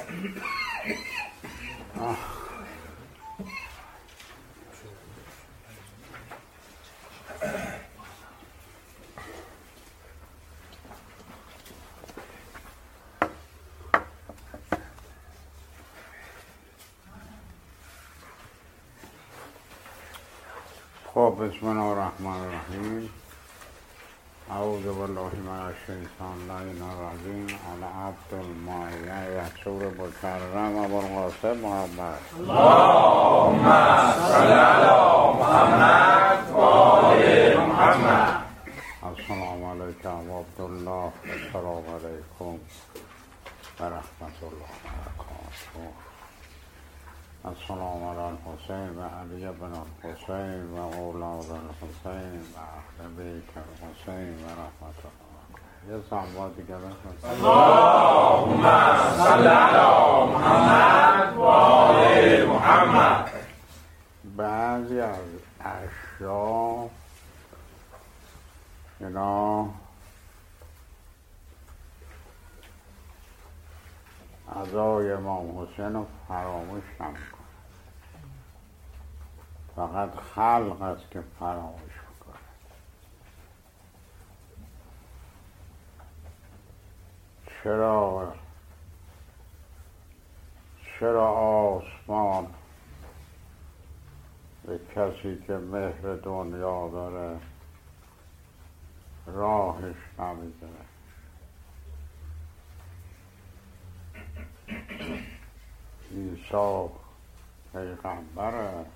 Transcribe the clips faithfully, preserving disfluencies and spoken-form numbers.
خب بسم الله الرحمن الرحیم. اعوذ بالله من الشیطان الرجیم. علی عبد المعین یسور مکرم ابوالقاسم محمد. اللهم صل علی محمد و آل محمد. السلام علیکم و عبدالله. السلام علیکم و رحمت الله و برکاته. السلام علی الحسین و علی بن الحسین و اولاد الحسین و اهل بیت الحسین و رحمت الله. یه صحبا دیگه بخونید. اللهم صل علی محمد و آل محمد. بعضی از اشیا اینا عزای امام حسین رو فراموش نمیکنه، فقط خلق است که فراموش میکنه. چرا چرا آسمان به کسی که مهر دنیا داره راهش نمیده؟ عیسی پیغمبره،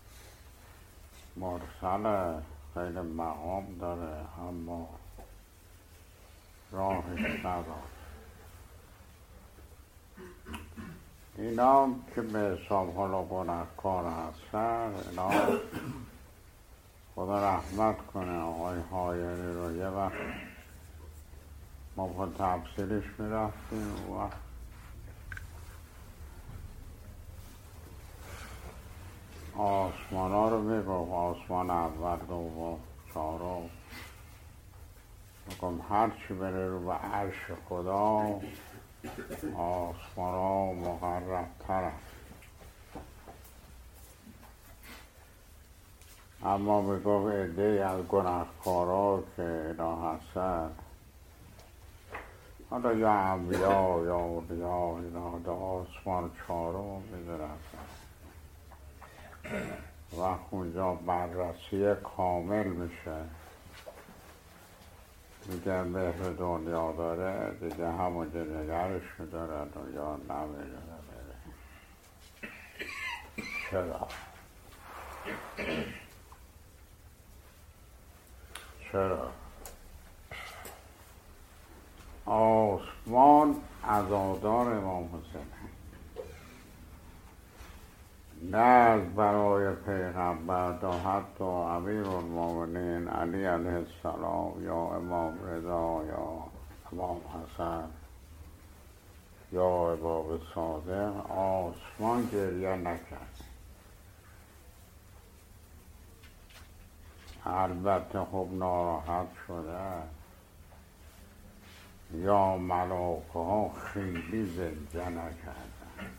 مرسله، خیلی مقام داره، اما راهش نداره. اینا که به حساب حالا گناهکار هستن، اینا خدا رحمت کنه آقای حایری رو. یه وقت ما با تفسیرش میرفتیم و آسمان ها رو میگفت، آسمان اول، دوم، چهارم، میگم هرچی بره رو به عرش خدا آسمان ها مقرب تر است. اما میگفت عده از گناهکارا که اینا هستن، حالا یا انبیا یا اولیا، اینا در آسمان چهارم میدرستن. وقت اونجا بررسی کامل میشه، میگه مهر دنیا داره دیگه، همونجا نگرش میدارن و یا نمیدونه بره. چرا؟ چرا؟ آسمان عزادار امام حسین، نه از برای پیغمبر تا حتی امیرالمومنین علی علیه السلام یا امام رضا یا امام حسن یا امام صادق آسمان گریه نکرد. البته خب ناراحت شده، یا ملائکه ها خیلی زنجه نکردن،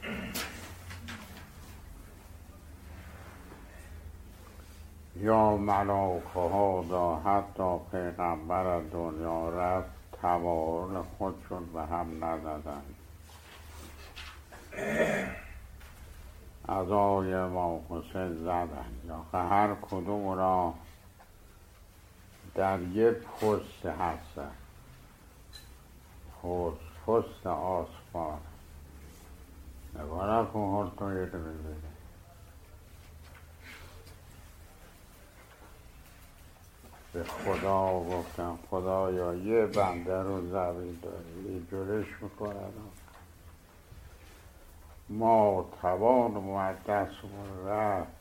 یا ملائکه ها دا حتی پیغمبر دنیا رفت تمایل خودشون به هم ندادن. عزای امام حسین زدن، یا که هر کدوم را در یک پست هستن، پست پست آسمان. نگاه کن هر تو یه رو ببینی، به خدا گفتم خدایا یه بنده رو زمین داری، یه جورش میکنن ما توان اومد دستمون رفت.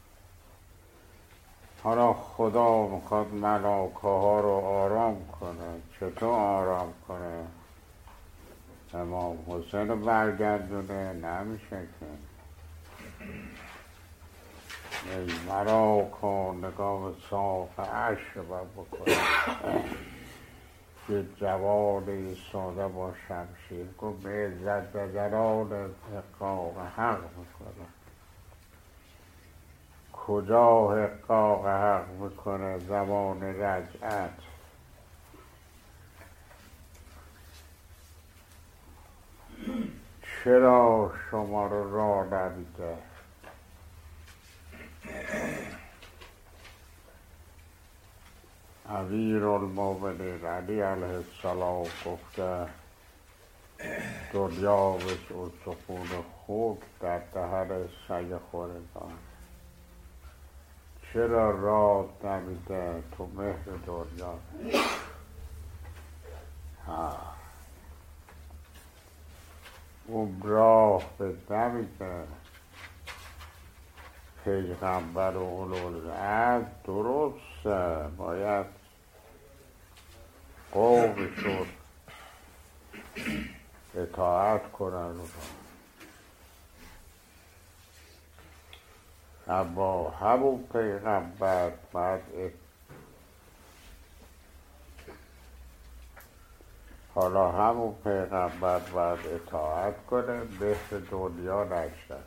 حالا خدا میخواد ملائکه ها رو آرام کنه. چطور آرام کنه؟ امام حسین رو برگردونه؟ نمیشه که. مرا کن نگاه صاف عشق رو بکنه. یه جوان ساده با شمشیر گفت به عزت بزران حقاق حق میکنه. کجا حقاق حق میکنه؟ زمان رجعت. چرا شما رو راه نمیده؟ امیرالمومنین علی علیه السلام گفته دنیا مثل اون سخون خوب در دهن سگ خوردگان. چرا راه نمیده تو مهر دنیا؟ ها اون راه به نمیده. پیغمبر و اولوالعزم درسته باید قومشون اطاعت کنن رو، اما همون پیغمبر بعد حالا همون پیغمبر باید اطاعت کنه، مهر دنیا نشنه.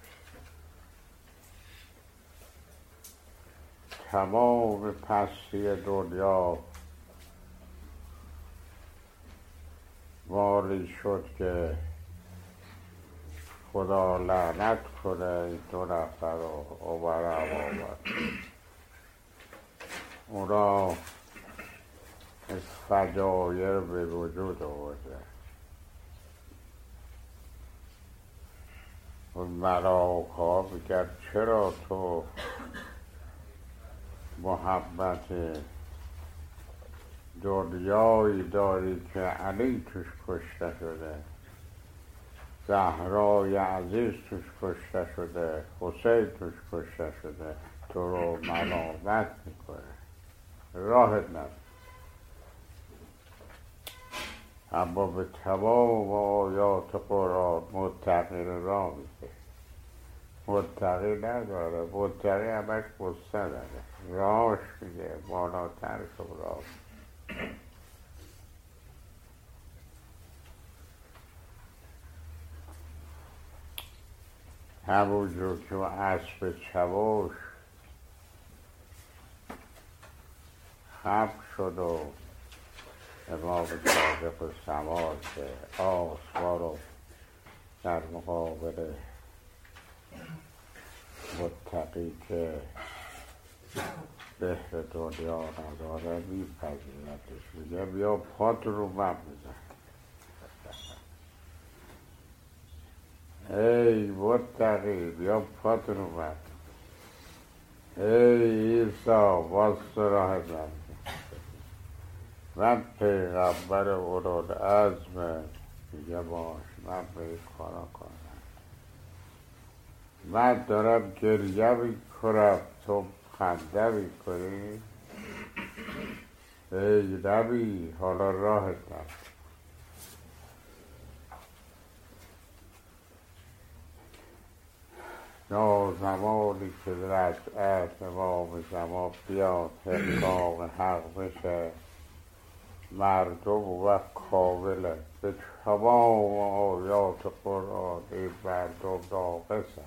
تمام پستی دنیا مالی شد که خدا لعنت کنه این دو نفر رو عمر هم آمد. اونا از فجایر به وجود آورده. اون ملاک ها میگن چرا تو محبت دنیایی داری که علی توش کشته شده، زهرای عزیز توش کشته شده، حسین توش کشته شده، تو رو ملامت میکنه، راحت نبود. اما به تمام آیات قرآن متقی رو راه میده. متقی نداره، متقی همش قصه داره، راهش میگه بالاتر شو راه. همونجور که اسب چوش خم شد و امام صادق سوار که آسوار رو در مقابل متقی که بهر دنیا نداره میپذیرتش، میگه بیا پات رو من بزن. ای متقی بیا پات رو من، ای عیسی واسه راه من، من پیغمبر اولوالعزم. میگه باش من به این کارا کنم. من دارم گریه میکنم تو خنده میکنی. ای نبی حالا راهت نبی. نازمانی که رجعت امام زمان بیاد حقاق حق بشه، مردم و کامله به تمام آیات قرآن این مردم ناقصن.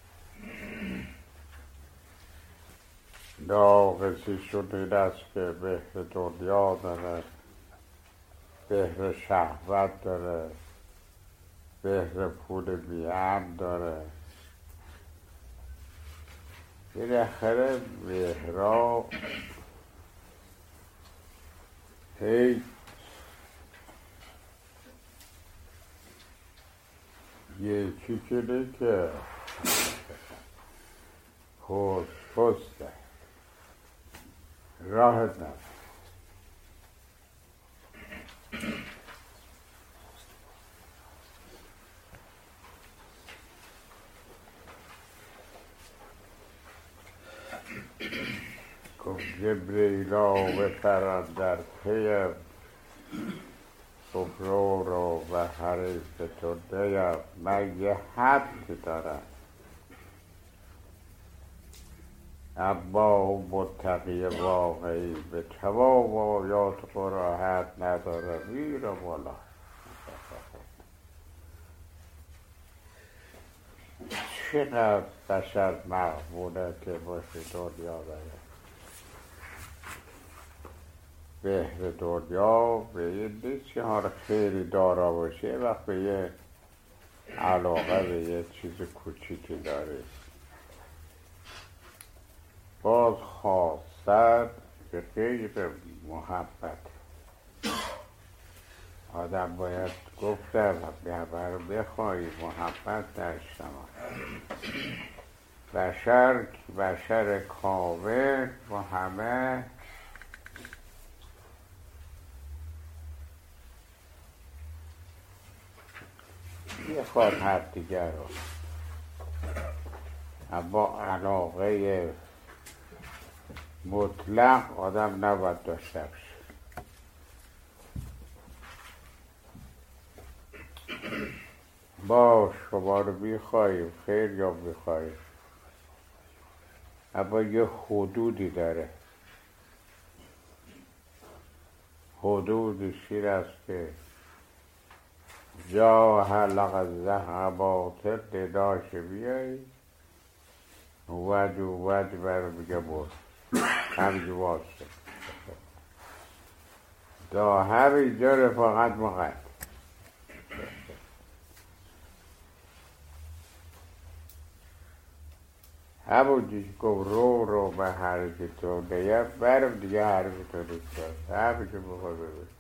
ناقصیشون این است که بهر دنیا داره، بهر شهوت داره، بهر پول بی‌ام داره. بالاخره بهرا هی یکی کنه که خوش خوسته راحت نبود. گفت جبریلا بپرد در پیم، گفت رو رو و حریف تو دیم. من یه حد دارم، ابا و متقی واقعی به تواب و آیات قراحت نداره میره بالا. چقدر بشر مغبونه که باشه دنیا بره بهر دنیا به این نیست که هر خیلی دارا باشه وقت به یه علاقه به یه چیز کوچیکی داره. باز خواستن به غیر محبت آدم باید گفتم همه رو بخواهی محبت در اجتماع. بشر بشر کامل و همه میخواد هر دیگر رو اما علاقه مطلق آدم نباید داشته باشه. با شما رو میخواییم خیر یا میخواییم اما یه حدودی داره. حدودش این است که جا حلق زهبات نداش بیایی وج و وج بر بگه برد همینجا واسه دا همینجا رفاقت مقد همون جیش گفت رو رو به حرفی تو نیم برم دیگه حرفی تو نیست همینجا بخواه ببین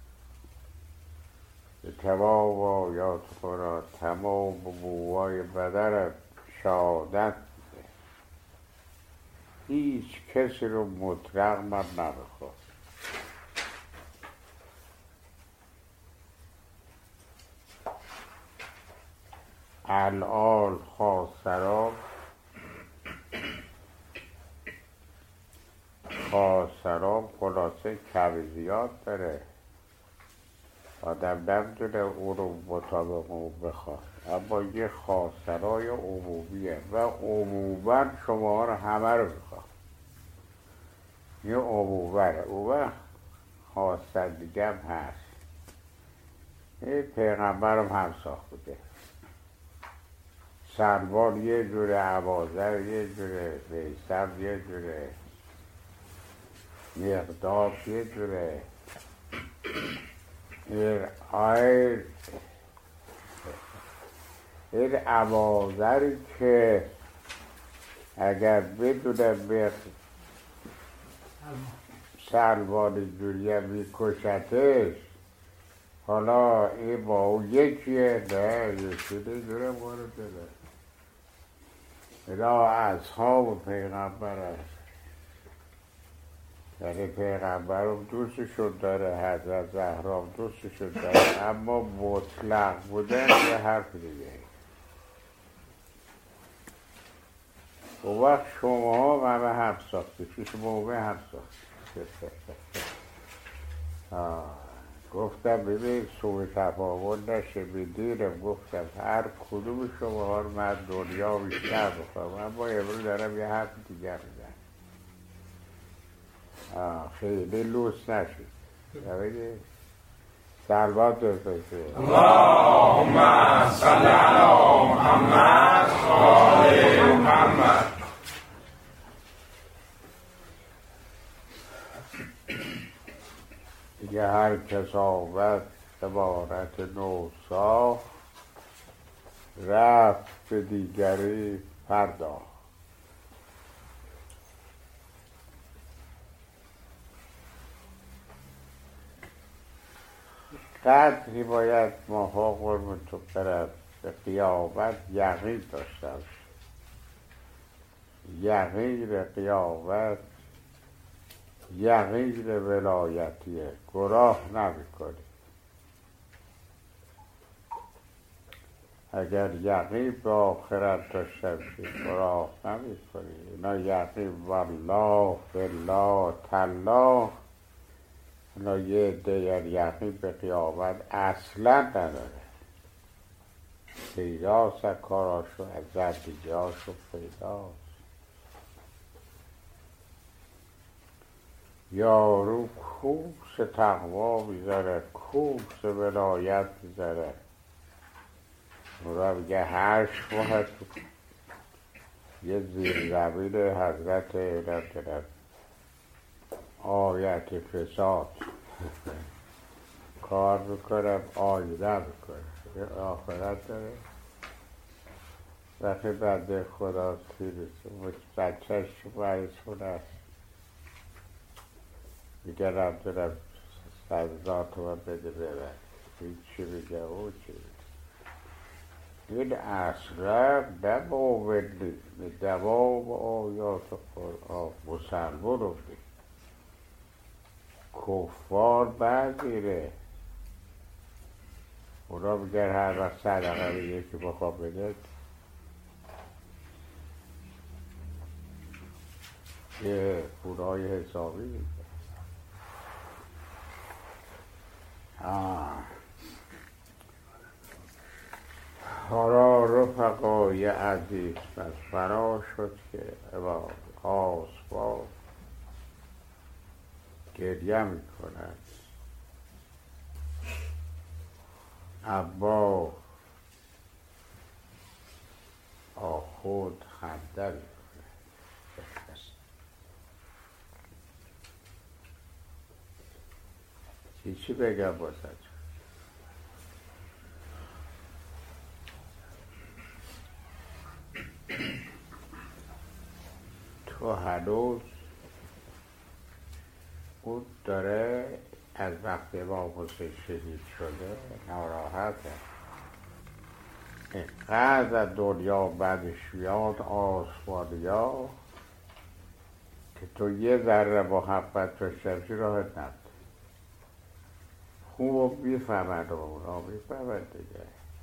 به تمام آیات قرآن تمام بوهای بدنم شهادت میده هیچ کسی رو مطلق من نمیخواد. الان خواسترام خواسترام خلاصه کم زیاد داره آدم نمیدونه اون رو مطابق اون بخواد اما یه خواسترهای عمومیه و عموما شما رو همه رو بخواد. یه عمومه اون وقت خواستن دیگه هم هست. این پیغمبرم هم ساخت بوده. سلمان یه جوره عبازر یه جوره بیسم یه جوره مقداد یه جوره این آیر این عبازری که اگر بدونه به سلمان جوریه میکشتش حالا این با اون یکیه نه یکی نجوره مورد ده اینا اصحاب پیغمبر هست. یعنی پیغمبرم دوستشون داره حضرت زهرام دوستشون داره اما مطلق بودن یه حرف دیگه. اون وقت شما ها همه حرف ساختی پیش مومه حرف ساختی گفتم ببین سوء تفاهم نشه بیدیرم گفتم هر کدوم شما ها رو من دنیا بیشتر بخوام اما امروز دارم یه حرف دیگر میزن خیلی لوس نشید ببینید سلوات بفرستید اللهم صل علی محمد و آل محمد. دیگه هر کس آمد عبارت نو ساخت رفت به دیگری پرداخت. قدری باید ماها قرم تو برد به قیامت یقین داشته باشه. یقین قیامت یقین ولایتیه گناه نمی کنی. اگر یقین به آخرت داشته باشی گناه نمی کنی. اینا یقین والله بالله تالله اینا یه دیگر یقین به قیامت اصلا نداره. پیداست کاراشو از زندگی هاشو پیداست. یارو کوس تقوا میذاره، کوس ولایت میذاره، اون میگه هشت ماه یه زیر زمین حضرت نمیدونم آیت فساد کار میکنم آینه میکنه، آخرت داره. وقتی بنده خدا تیرسه بچهش مریضون است میگه نمیدونم صد تومن بده ببر، این چی میگه او چی میگه. این اصلا نه مومن نیست، به دوام آیات قرآن مسلمان افتید. کفار برگیره، اونا میگن هر وقت صدقه میگه که بخواب بده یه پولای حسابی میگه. حالا رفقای عزیز پس فرا شد که با آسباب گریه میکنند، اما آخوند خنده میکنه. چی چی بگم باسد؟ تو هنوز اون داره از وقتی امام حسین شهید شده ناراحته، اینقدر دنیا بعدش بیاد آسمانیا که تو یه ذره محبت داشته باشی راحت نبود. خوب میفهمند، اونا میفهمند دیگه،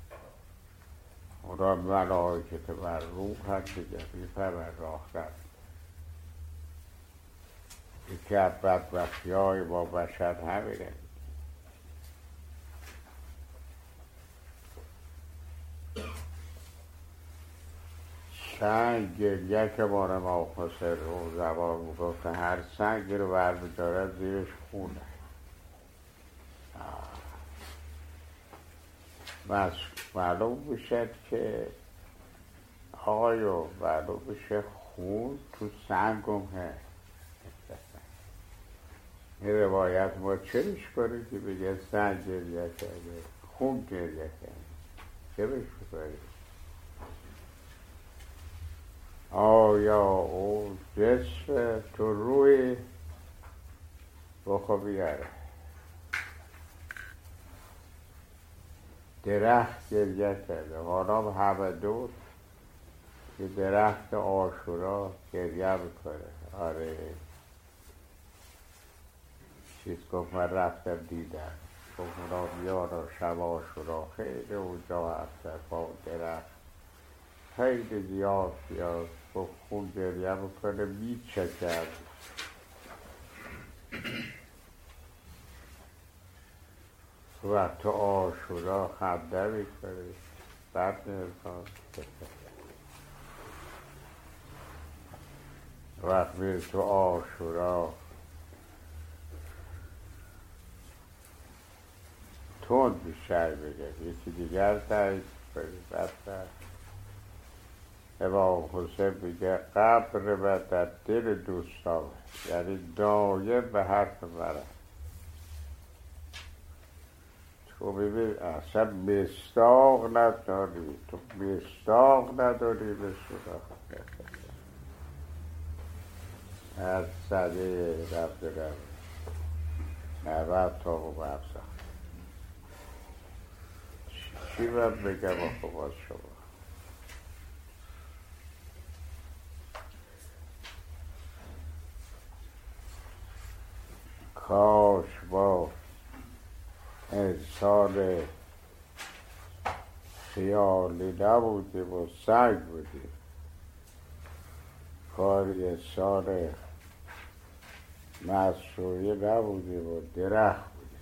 اونا ملائکت بر روح هست دیگه، میفهمند راه رفت. یکی از بدبختی های با بشر همینه. سنگ گریه که بار ما حسین رو زبان میگفت هر سنگی رو برمیداره زیرش خونه. بس معلوم میشد که آقایو معلوم میشه خون تو سنگم هست. این روایت ما چرش کنیم که بگه سنگ گریه کرده، خون گریه کرده، چرش کنیم؟ آیا اون جسم تو روی بخوا بیاره؟ درخت گریه کرده، حالا همه دور که درخت عاشورا گریه میکنه. آره چیز گفت من رفتم دیدم، گفت اونا بیارا شب عاشورا خیلی اونجا هستن با درخت خیلی زیاد بیاد، گفت خون گریه میکنه میچکد. و تو عاشورا خنده میکنی بد نمیکن. وقت میری تو عاشورا تند بیشتر بگه یکی دیگر تایید کنی. بدتر امام حسین میگه قبر من در دل دوستان، یعنی دایم به حرف منه. تو ببین اصلا مصداق نداری، تو مصداق نداری به صدا از سده رفت رفت نوت تا و بفزا چی من بگم آخه باز شما؟ کاش با انسان خیالی نبودیم و سنگ بودیم، کار انسان مسئولی نبودیم و درخت بودیم.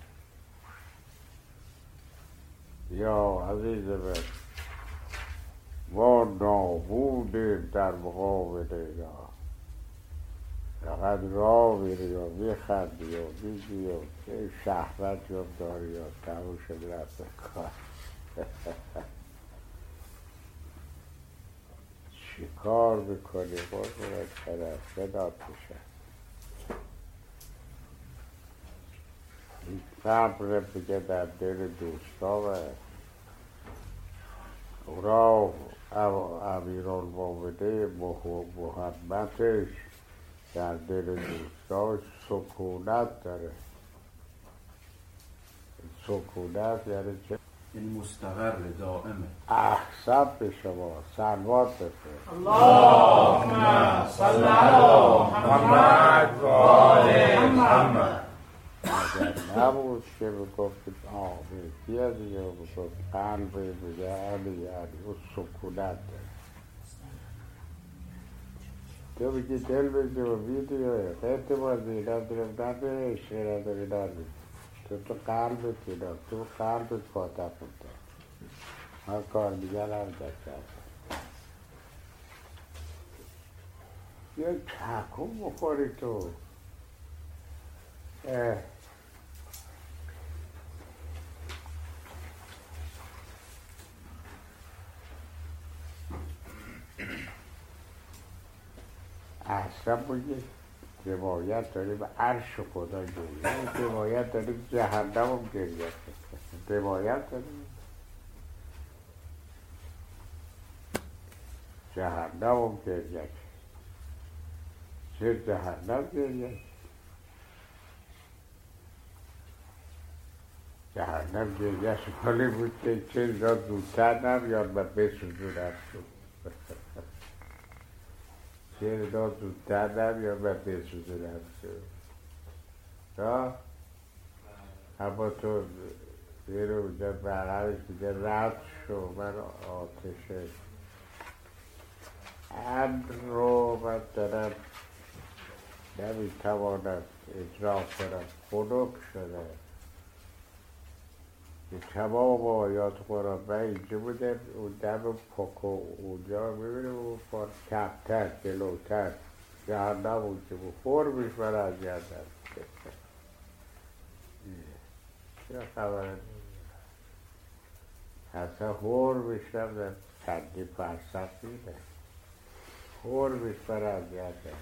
یا عزیز من ما نابودیم در مقابل اینا. فقط راه میری یا میخندی یا میگی یا شهوت یا داری یا تموم شد رفت کار. چی کار میکنی قربونت برم فدات بشم. این صبر میگه در دل دوستا و را امیرالمومنین محبتش در دل دوستاش سکونت داره. سکونت یعنی چه؟ این مستقر دائمه. احسن به شما سلوات بفرست. اللهم صل علی محمد و آل محمد. اگر نبود که بگفتید آمین کیه دیگه بگفت قلب میگه علی علی او سکونت داره. تو بگی دل بگی و ویدیو خیلی بازی اینا درم نده شیره داری نده تو تو قلب اینا تو قلب پاتا بوده ها کار دیگر هم دکتر یه چکم بخوری تو اه اصلا بگید روایت داریم به عرش خدا گریه روایت داریم جهنم هم گریه روایت داریم جهنم هم گریه چه جهنم گریه جهنم گریه شکالی بود که چه را زودتر نمیاد و بسوزونم شد چه را زودتر نمیاد و بسوزونم شد تا اما تو یه رو اونجا بغلش میگه رد شو من آتش امر رو من دارم نمیتوانم اجرا کنم خنک شده که تمام آیات قرآن من اینجا بودم اون دم پاک و اونجا میبینیم اون پار کمتر جلوتر جهنم اونجا بود فرمش من از گردم چه خبره اصلا فرمش هم در چندی فرسخ میده فرمش من از گردم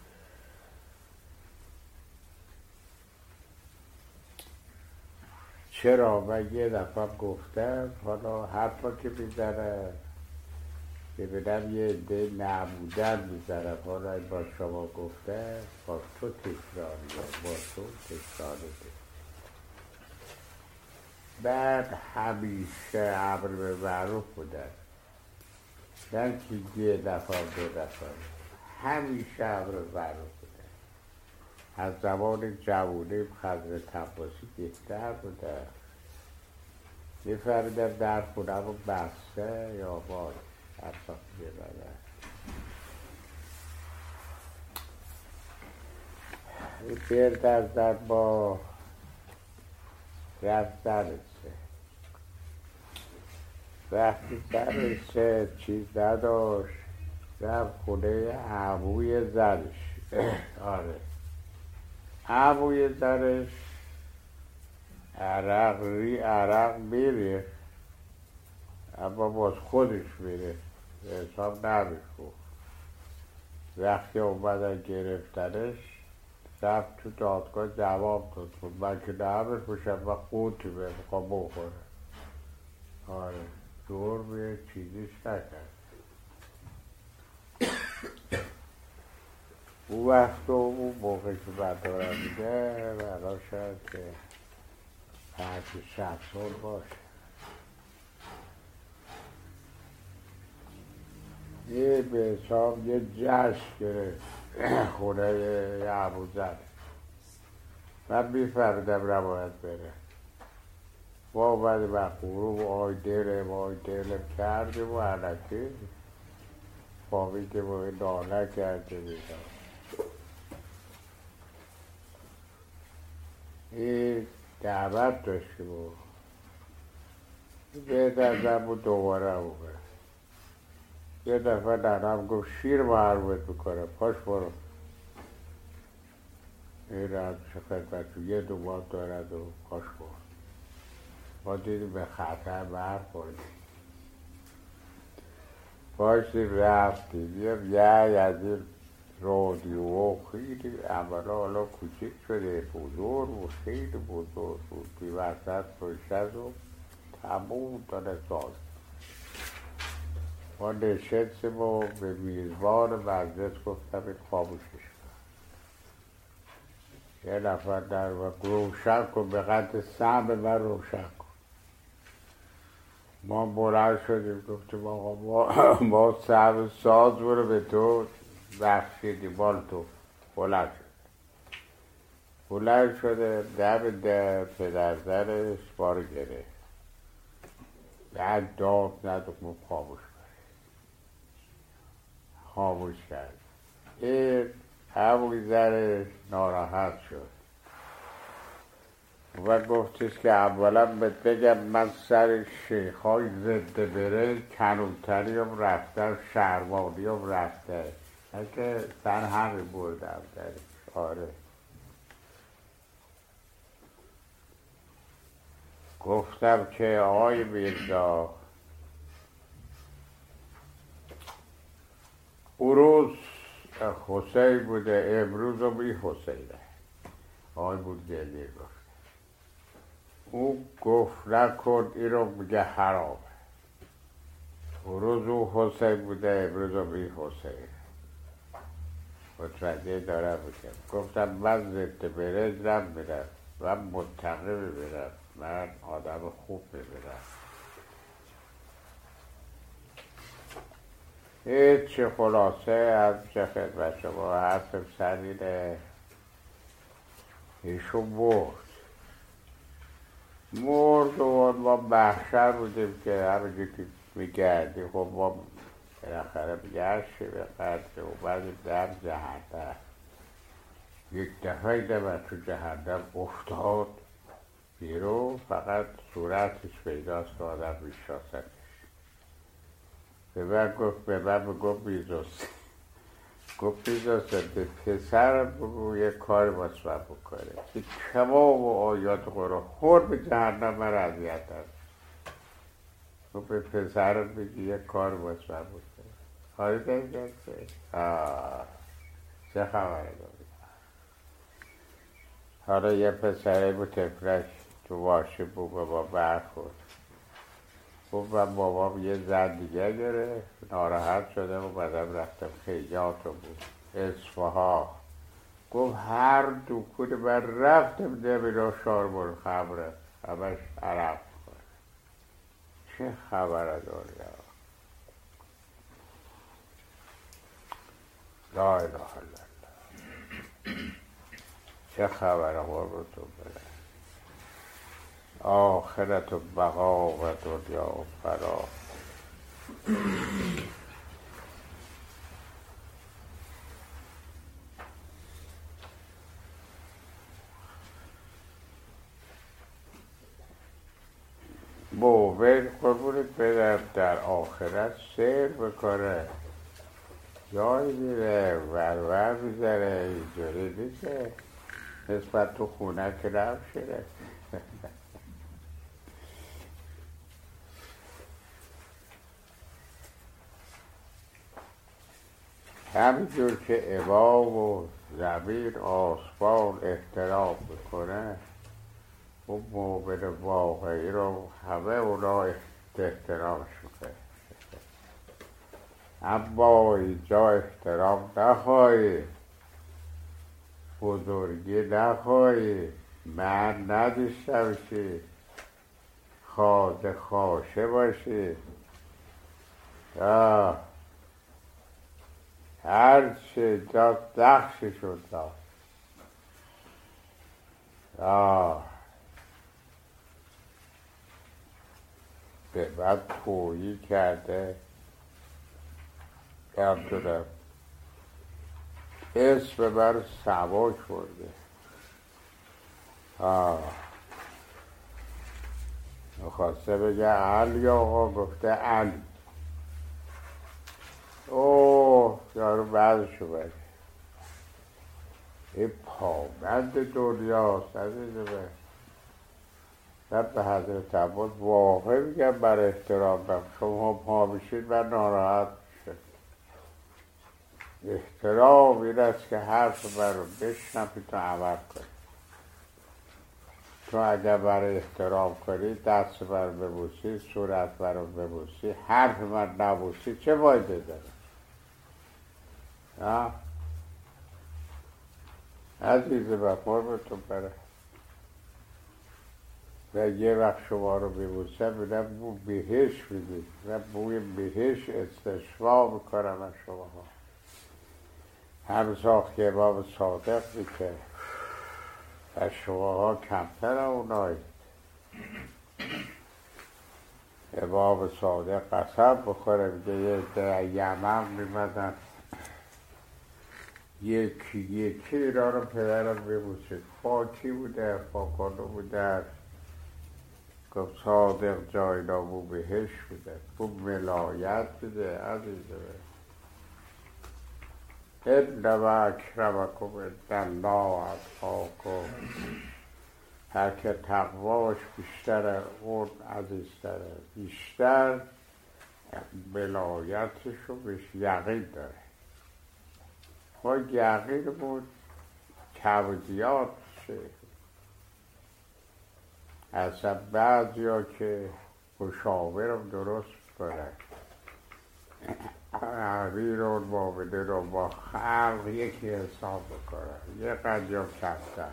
چرا من یه دفعه گفتم حالا حرفا که میزنم ببینم یه عده نبودن میزنم حالا این با شما گفتم با تو تکراری یا با تو تکراری ده بعد همیشه امر به معروف بودن نه که یه دفعه دو دفعه همیشه امر به معروف بودن از زمان جوانی حضرت عباسی بهتر بودن میفهمیدم در خونم رو بسته یا باز اصلا بیرادن این پیر در زن با رفت زنشه وقتی زنشه چیز نداشت رفت خونه عموی زنش آره عموی زنش عرق ری عرق میره اما باز خودش میره حساب نمیخون وقتی اومدن گرفتنش رفت تو دادگاه جواب داد خود من که نمیخوشم و قوطی به میخوام بخوره آره دور به چیزیش نکرد اون وقت و اون موقع که من دارم میده برای شاید که پنج شب سال باشه یه به حساب یه جشن گرفت خونه یه عبوزن من میفردم روایت بره ما اومده به غروب آی دلم آی دلم کردیم و علکی فامی که باید ناله کرده بیدم این دعوت داشتی بود یه دفعه بود دوباره اومد یه دفعه ننم گفت شیر محرومت میکنه پاش برو این را چه خدمت یه دو بار دارد و کاش بود ما دیدیم به خطر برخوردیم باشیم رفتیم یه یه از این رادیو خیلی اولا حالا کوچیک شده بزرگ و خیلی بزرگ بود بی وسط پشت و تموم داره ساز ما نشستیم و به میزبان مجلس گفتم این خاموشش کن یه نفر در و روشن کن به قدر سهم من روشن کن ما بلند شدیم گفتیم آقا ما, ما سهم ساز برو به تو بخشیدی مال تو بلند شده بلند شده دم در پدر زنش ما رو گرفت بعد داد نداد ما خاموش خاموش کرد این همون زنش ناراحت شد و گفتش که اولا بهت بگم من سر شیخای زنده بره کنونتریم رفتم شهرمانیم رفته که سر همه بردم درش آره گفتم که آقای میرزا او روز حسین بوده امروز رو بی حسینه آقای بود گلیه گفت او گفت نکن این رو میگه حرامه او روز او حسین بوده امروز رو بی حسین متوجه دارم بکنم گفتم من زنده برنج نمیرم من متقی میبینم من آدم خوب میبینم هیچ خلاصه از چه خدمت شما حرفم سرینه ایشون مرد مرد و ما محشر بودیم که همینجور که میگردیم خب ما بالاخره میگشتیم به قدر اومدیم در جهنم یک دفعه نمید تو جهنم افتاد بیرون فقط صورتش پیداست که آدم میشناسدش به من گفت به من گفت بیزوست گفت بیزوست به پسرم بگو یه کار باز من بکنه که کمام و آیات قرآن خور به جهنم من اذیت هست گفت به پسرم بگی یه کار باز من بکنه کاری دارید آه چه خبره دارید حالا یه پسره بود تفرش تو واشه بود و با برخورد گفت من بابام یه زن دیگه داره ناراحت شده و بعدم رفتم خیلیات رو بود اصفها گفت هر دوکون من رفتم نمیرا شارمون خبره همش عرب کنه چه خبره داری لا اله الا الله چه خبره قربتون بره آخرت و بقا و دنیا و فرا مومن قربونت برم در آخرت سیر بکنه جای میره ورور میزنه اینجوری نیسته نسبت تو خونه که نمشیره همینجور که امام و زمین آسمان احترام میکنه اون مومن واقعی رو همه اونا احترامش میکنه اما اینجا احترام نخواهی بزرگی نخواهی من نداشته باشی خواده خواشه باشی آه هر چه جا دخششون داد آه به من تویی کرده نمیدونم اسم من سباک برده آه میخواسته بگه علی آقا گفته علی اوه یارو بعدشو بگه این پابند دنیاست عزیز من. من به حضرت عباس واقع میگم بر احترامم، شما پا میشید من ناراحت میشه. احترام این است که حرف من رو بشنوید تا عمل کنید. تو اگر برای احترام کنی دست من ببوسی، صورت من رو ببوسی، حرف من نبوسی، چه فایده داره؟ نه عزیز من قربتون بره. و یه وقت شما رو ببوسم میدم بو بهش میدید و بوی بهش استشفا میکنم از شما ها. همساخت که امام صادق میکه از شما ها کمتر اونایی. امام صادق قسم بخوره میگه یه در یمن میمدن یکی یکی اینا رو پدرم ببوسید. خاکی بوده خاکانو بوده. گفت صادق جای نامو بهش بوده، بو ملایت بوده عزیزه. انما اکرمکم عندالله اتقاکم. هر که تقواش بیشتره اون عزیزتره، بیشتر ملایتش رو بهش یقین داره. ما یقین بود کبودیات شه. اصلا بعضی ها که مشاورم درست کنن امیر المومنین رو با خلق یکی حساب بکنن، یه قدر کمتر.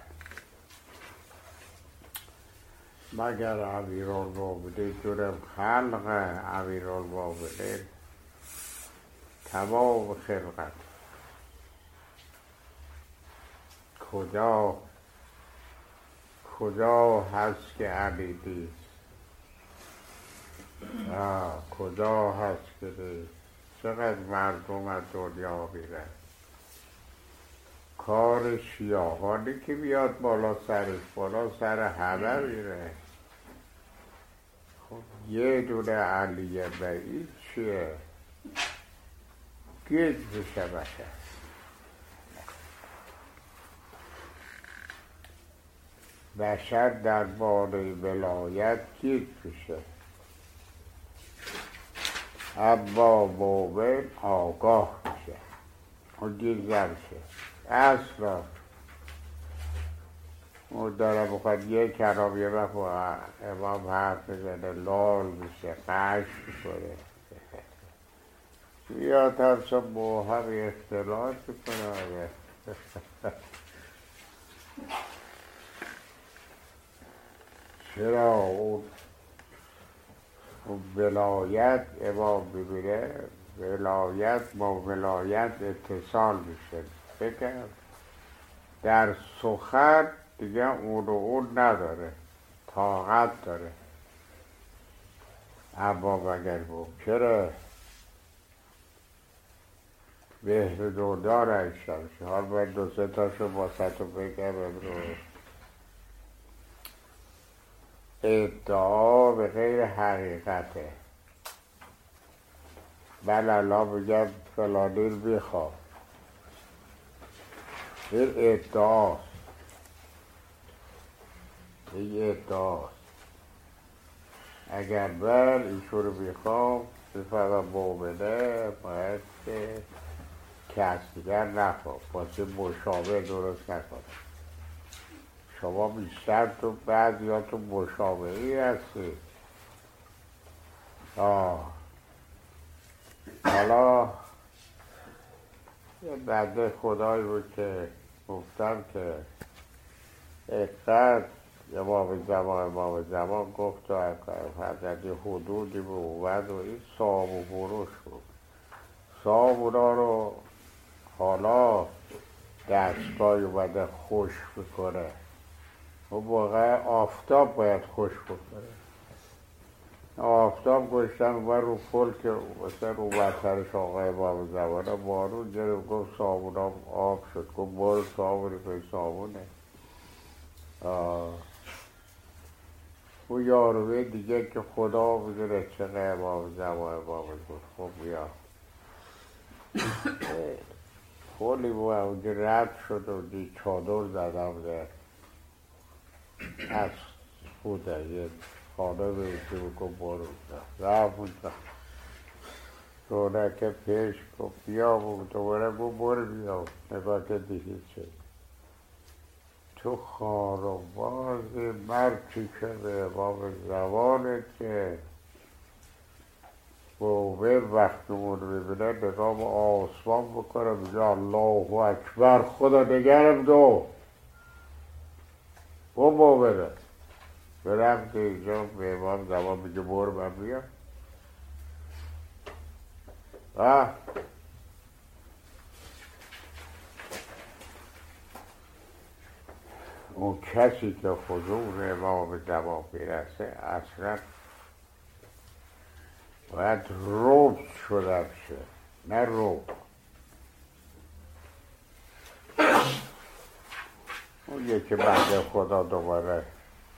مگر امیر المومنین دونم خلق امیر المومنین تمام خلقت کجا کجا هست که علیدیست؟ کجا هست که نیست؟ چقدر مردم از دنیا میرن. کار شیاهانی که بیاد بالا سرش، بالا سر همه میره. خب یه دونه علی بعید چیه؟ گیج بشه بشه. بشر در باره ولایت گیج بشه، اما مومن آگاه بشه و گیج نمیشه اصلا. او داره بخواد یه کلام یه وقت با امام حرف بزنه لال میشه، قش میکنه، بیاد همسا با هم اختلاط میکنه. چرا اون ولایت امام ببینه، ولایت با ولایت اتصال میشه. بکن در سخن دیگه اون و اون نداره، طاقت داره. اما مگر ممکنه بهر دنیا رایشته بشه. حال باید دو سه تاشو با ستو بگم امروز. ادعا به غیر حقیقته. بله الله بگم فلانی رو میخوام، این ادعاست، این ادعاست. اگر من ایشون رو میخوام فقط مومنه، باید که کس دیگر نخوام، واسه مشابه درست نکنم. شما بیشتر تو بعضی ها تو مشابهی هستی. آه حالا یه بنده خدایی بود که گفتم که اقدر امام زمان امام زمان گفت تو حضرت حدودی به اومد و این صاحب و بروش بود. صاحب اونا رو حالا دستگاه اومده خوش بکنه. و واقعا آفتاب باید خوش بکنه. آفتاب گشتن و رو پل که مثلا رو بطرش آقای باب زمانه بارون گرفت، گفت صابونام آب شد. گفت برو صابونی پای صابونه. او یاروه دیگه که خدا بزنه چقدر باب زمانه باب بود. خب بیا کلی بود اونجا رد شد و دی چادر زدم در از بوده یه خانه بیشی بکن برو رفت اونجا رونک پیش گفت بیا بود دوباره گفت برو بیا نگاه که دیگه چه تو خانواز مرد چی شده امام زمانه که مومن وقتی اون ببینه نگاه آسمان بکنه میگه الله اکبر خدا نگرم دو اون مومنه برم که اینجا به امام زمان میگه برو من بیا آه اون کسی که حضور امام زمان میرسه اصلا باید روب شده شه نه روب اون یکی بعد خدا دوباره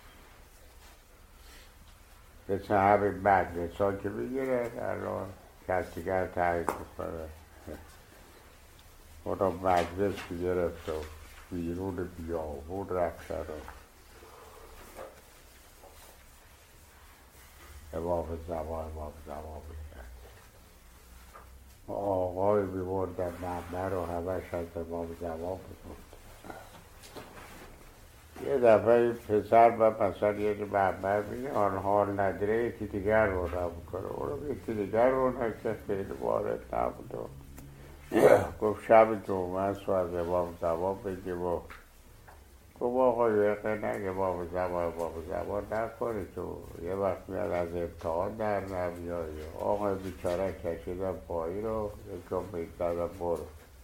مثل همین مجلس ها که میگیره الان کسی دیگر تحریک میکنه خدا مجلس میگرفت و بیرون بیابون رفت شد امام زمان امام زمان میکرد آقای میبردن ممه رو همش از امام زمان بود یه دفعه این پسر و مثلا یه ممه میگه آن حال نداره یکی دیگر رو نمیکنه اون رو یکی دیگر رو نکرد خیلی وارد نبود و گفت شب جمعه سو از امام زمان بگیم و گفت آقا یقه نگه امام زمان امام زمان نکنی تو یه وقت میاد از امتحان در نمیایی آقا بیچاره کشیدم پایی رو یکم میگذدم برو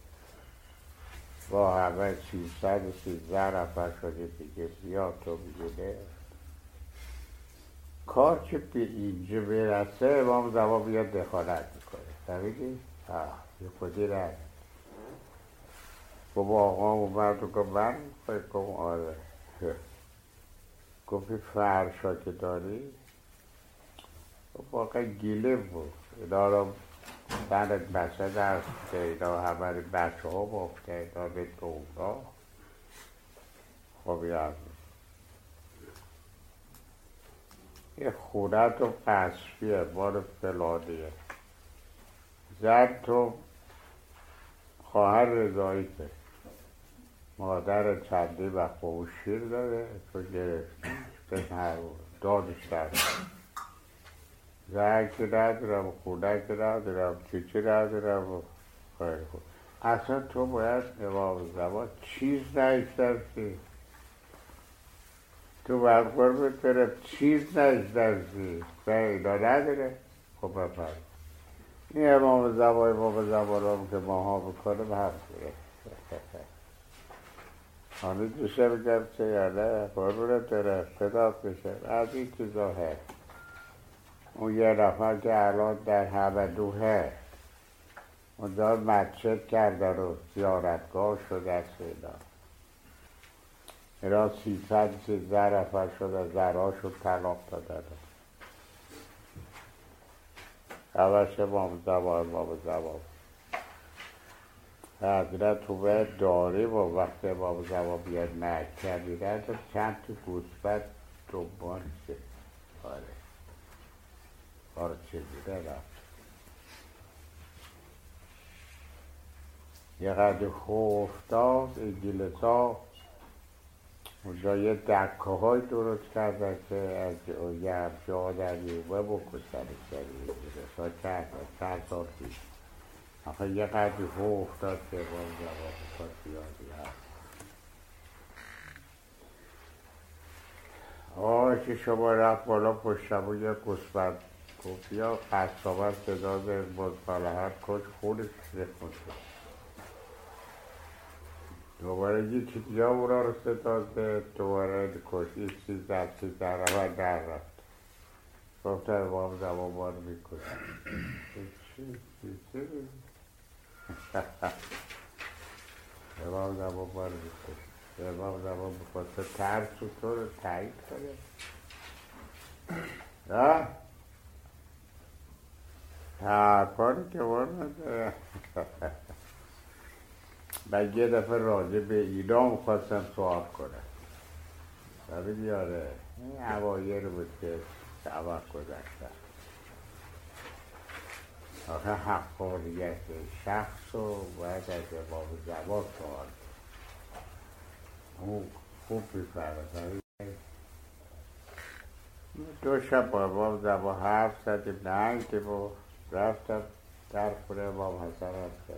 با همه سیصد و سیزده نفر شده دیگه بیا تو میگه نه کار که به اینجا برسه امام زمان بیاد دخالت میکنه فهمیدی؟ آه یه خودی رد گفت آقا اومد و گفت من فکر کنم آره گفت این فرشا که داری گفت واقعا گیله بود اینا رو بند بسه دست که اینا همه بچه ها بافته اینا به دونا خب یاد یه خونه تو قصفیه مال فلانیه زن تو خواهر رضایی که مادر چندی وقت با اون شیر داره تو گرفتی به هر دادش داره زن که ندارم خونه که ندارم چی چی ندارم خیلی خوب اصلا تو باید امام زمان چیز نشنفتی تو برخور بکنم چیز نشنفتی به اینا نداره خب بفرد این امام زمان امام زمان هم که ماها بکنم هم کنه آنی دوشه بگم چه یا نه قربونه داره پداست بشه از این چیزا هست اون یه نفر که الان در همه دو هست اونجا مسجد کردن و زیارتگاه شده است اینا اینا سیصد سیزده نفر شده زرهاشون طلاق دادن همش امام زمان امام زمان حضرت تو باید داریم و وقت امام زمان بیاد مکه میرن تو چند تا گوسفند دنبال شه آره آره چیزی رفت یه قدر خوف افتاد انگلیس ها اونجا یه دکه های درست کردن که از یه همچه آدمی اومه بکشتن سری ها چند چند سال پیش آخه یه قدر خوف افتاد که با جواب بکن زیادی هست آه که شما رفت بالا پشتمون یه گوسفند گفت بیا قصابت صداد مصالحت کش خودش رخون شد دوباره یه چیزی ها اونا رو ستازده دوباره کشی سیزده سیزده رو در رفت گفت امام زمان ما رو میکنه چی چی چی امام زمان ما رو میکنه امام زمان بخواسته ترس و تو رو تایید کنه ها حرفانی که ما نداره و یه دفعه راجع به ایران خواستم سوال کنم و بگی آره این اوایل بود که سبق گذاشتم آخه حقانیت شخص رو باید از امام زمان سوال اون خوب میفرد دو شب با امام زمان حرف زدیم نهنگیم و رفتم در خونه امام حسن هستم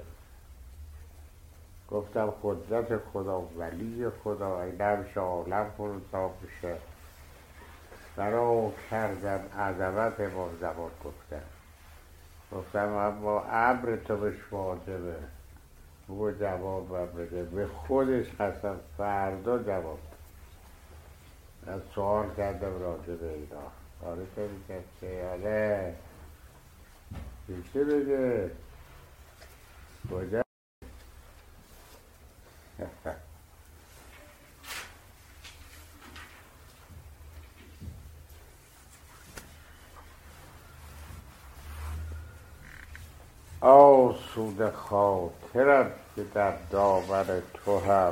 گفتم قدرت خدا ولی خدا این نمیشه عالم فروزا بشه برای کردم عظمت امام زمان گفتم گفتم اما امر تو بهش واجبه بگو جواب بده به خودش قسم فردا جواب از سوال کردم راجع به اینا آره تو میگه آره چی بگه کجا آسوده خاطرم که در داور تو هم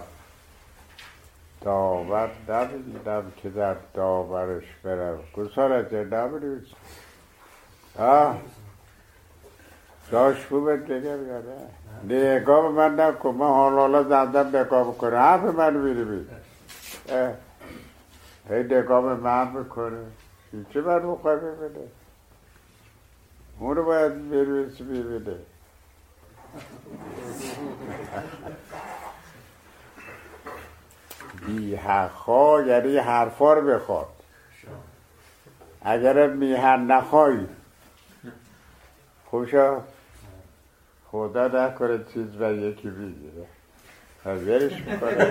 داور نبینم که در داورش برم گسارت نبینید آه داشت خوبت بگم یا نه نگاه به من نکن من حالا حالا زندم نگاه بکنه حرف من میری بید هی نگاه به من بکنه چه من مخواه ببینه اون رو باید برویسی ببینه بی حقا یعنی حرفا رو بخواد اگر میهن نخوایی خوب شد خدا نکنه چیز و یکی بگیره حضرش میکنه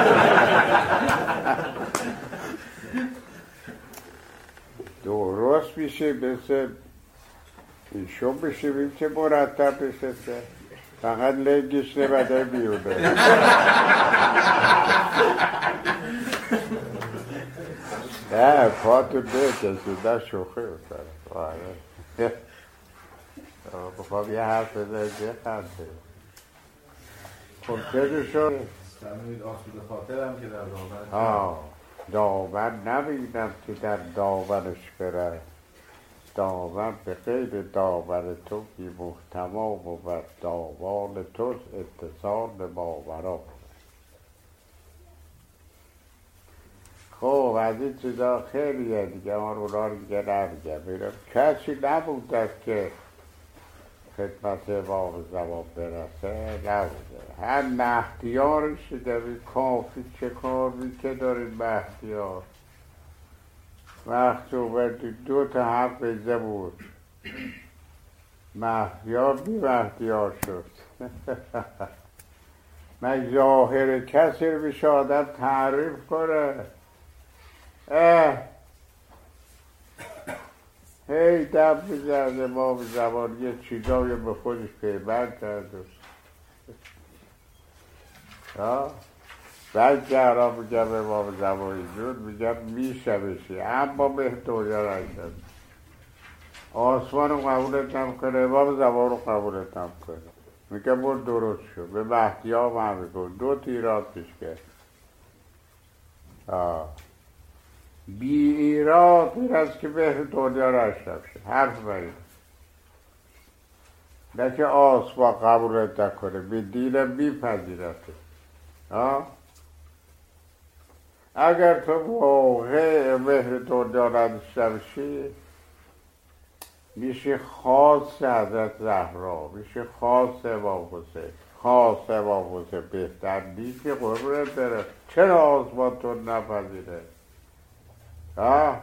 درست میشه مثل ایشون بشه که مرتب بشه فقط لنگش نبده بیونه نه پاتو بکشی ده شوخی بکنه بخواب یه حرف بزنید یه خنده خب چه شد؟ فرمودید آسوده خاطرم که در داور آه داور نبینم که در داورش بره داور به غیر داور تو بی محتما بود داوال توست اتصال به باورا خب از این چیزا خیلیه دیگه من اونا رو دیگه نمیگم میرم کسی نبود است که خدمت امام زمان برسه نبوده هر مهدیارش دارید کافی چه کار می که دارید مهدیار وقت اومدید دو تا حرف ایزه بود مهدیار بی مهدیار شد من ظاهر کسی رو میشه آدم تعریف کنه اه هی دم میزد امام زمان یه چیزایی به خودش پیبند کرد بعد که ارا میگم امام زمان اینجور میگم میشه بشی اما به دنیا نشد آسمان رو قبولت هم کنه امام زمان رو قبولت هم کنه میگم بود درست شد به مهدی ها هم میگم دو تیرات پیش کرد آه بی ایراد این است که به دنیا رشتم شد حرف برید نه که آسمان قبولت نکنه به دینم بیپذیرته اگر تو واقع مهر دنیا نداشته باشی میشه خاص حضرت زهرا میشه خاص امام حسین خاص امام حسین بهتر نیست که قربونت بره چرا آسمان تو نپذیره ها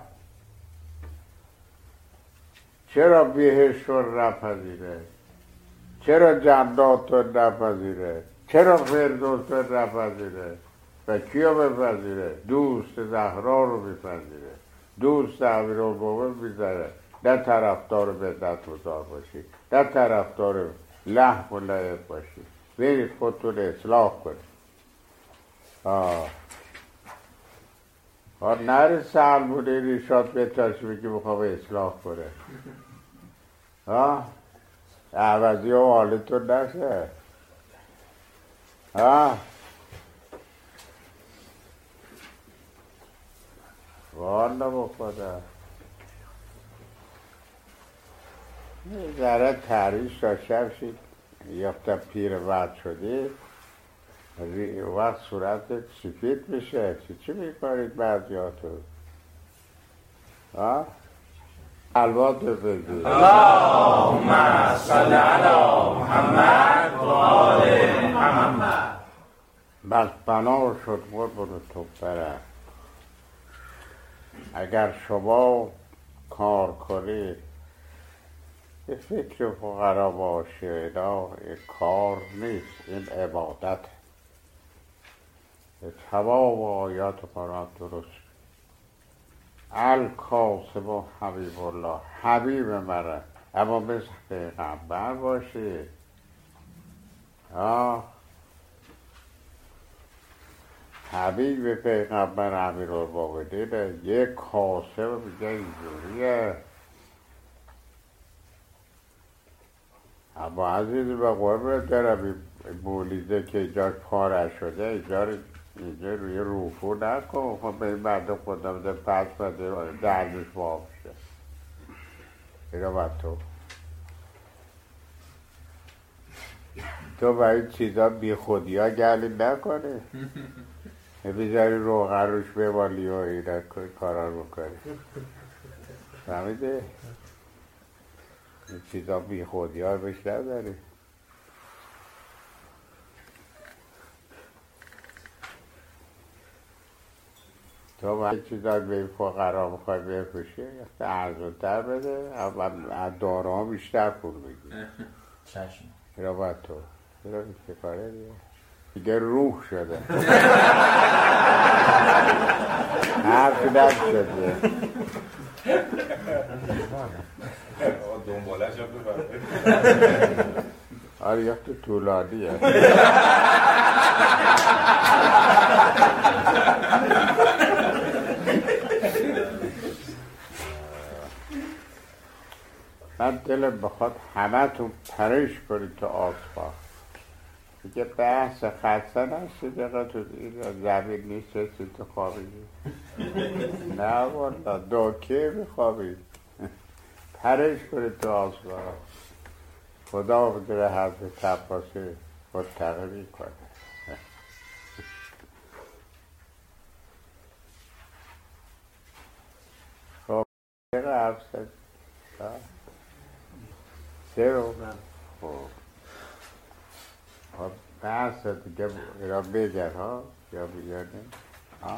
چرا بهشت رو نپذیره چرا جنات رو نپذیره چرا فردوس رو نپذیره و کیا بپذیره دوست زهرا رو بپذیره دوست امیرالمومنین میذاره نه طرفدار بدعت گذار باشی نه طرفدار لهو و لعب باشی برید خودتون اصلاح کنید آه آه نره سلمونه ریشات بترشی بگی بخواه اصلاح کنه آه عوضی ها حالتون نشه آه والا با خدا یه ذره تحریش داشته بشید یافته پیر وقت شدی وقت صورتت سفید میشه چی چی میکنید بعضیاتون ها الوات بزید اللهم صل علی محمد و آل محمد. بس بنا شد قربون تو بره اگر شما کار کنید یه فکر فقرا باشه اینا این کار نیست این عبادت تمام آیات قرآن درست الکاسب و حبیب الله حبیب مره اما مثل پیغمبر باشی آه حبیب پیغمبر امیرالمومنینه یک کاسب میگه اینجوریه اما عزیز به قربت دارم این بولیده که اینجا پاره شده اینجا اینجا روی روفو نکن خب به این مرد خدا بده پس بده دردش باز شه اینا باید تو تو با این چیزا بی خودی ها گلی نکنه بیزاری روغن روش بمالی و اینا کارا رو کنی فهمیده؟ این چیزا بی خودی ها بهش نداری تو باید چیزا به این فقرا بخوای بفروشی ارزون تر بده از داره ها بیشتر پول بگی چشم اینا باید تو اینا که کاره دیگه دیگه روح شده حرفی نشده دنبالش هم بفرمایید آره یک تو طولانیه من دلم بخواد همه تو پرش کنید تو آسمان دیگه بحث خسته نشید دیگه تو زمین نیست تو خوابیدی نه والا دوکه میخوابید پرش کنید تو آسمان خدا بدونه حرف تپاسی متقی کنه خب دیگه حرف زد سه رو خب خب بحث دیگه اینا بگر ها یا بگرده ها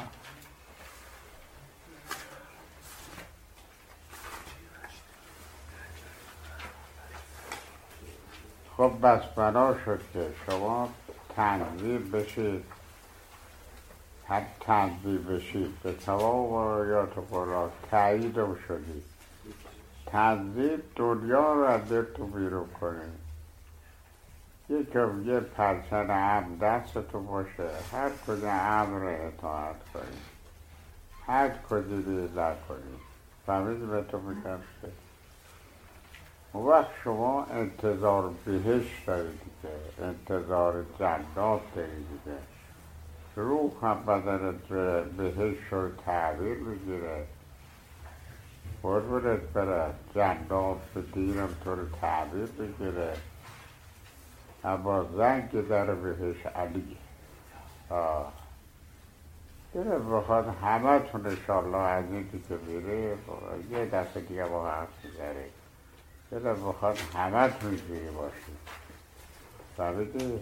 خب بس بنا شد که شما تنظیم بشید هم تنظیم بشید به تمام آیات قرآن تاییدم شدید تنظیم دنیا رو از دلتون بیرون کنید یکم یه پرچن امن دستتون باشه هر کجا امر رو اطاعت کنید هر کجا دید نکنید فهمید به تو میگم که اون وقت شما انتظار بهشت دارید دیگه انتظار جنات دارید دیگه روح هم بدنت بهشت رو تحویل میگیره قربونت بره جنات به دیرم تو رو تحویل میگیره اما زنگ در بهش علیه آه دیره بخواد همه تون انشالله از این که میره یه دفعه دیگه با حرف میزاره دیره بخواد همه تون جوری باشید فهمیدی؟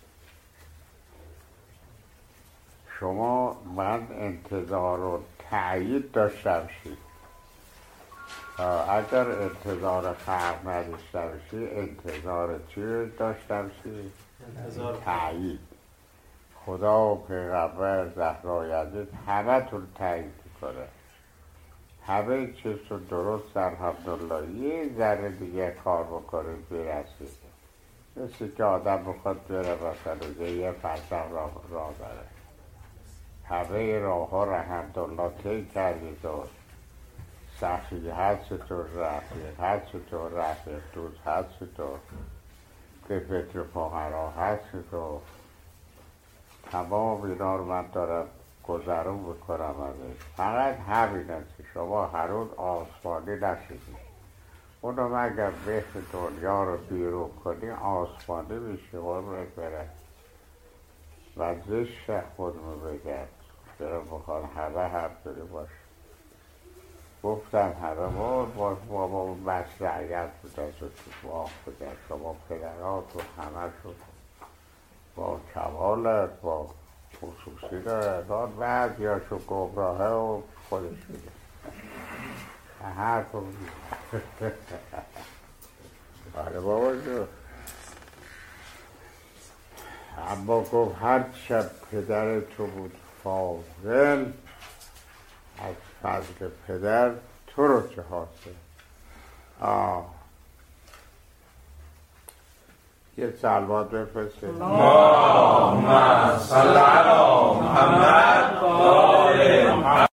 شما من انتظار و تأیید داشته باشید اگر انتظار خلق نداشته باشی انتظار چی داشته باشی؟ تأیید خدا و پیغمبر زهرای عزیز همه تون تأیید کنه همه چیز رو درست الحمدلله یه ذره دیگه کار بکنه برسید مثل که آدم بخواد بره مثلا یه فرسخ راه را بره همه راه ها الحمدلله طی کردید و سخی هست تو رفیق هست تو رفیق دوست هست تو که فکر فقرا هست تو تمام اینا رو من دارم گذرون بکنم ازش. فقط همینه که شما هنوز آسمانی نشدید. اونو مگر بهت دنیا رو بیرون کنی آسمانی میشه قربونت برم. و زشت خودمو بگرد چرا بخوان همه همطوری باشه. گفتم همه ما با با اون مشرعیت بود از اون تو باق بودن. شما پدرات و همه شد با کمالت با خصوصی دارد بعد یا شو گمراهه و خودش میگه هر تو میگه آره بابا جو. اما گفت هر شب پدر تو بود فاضل از فضل پدر تو رو چه حاصل. آه یه سلوات بفرسته. اللهم صل علی محمد و آل محمد.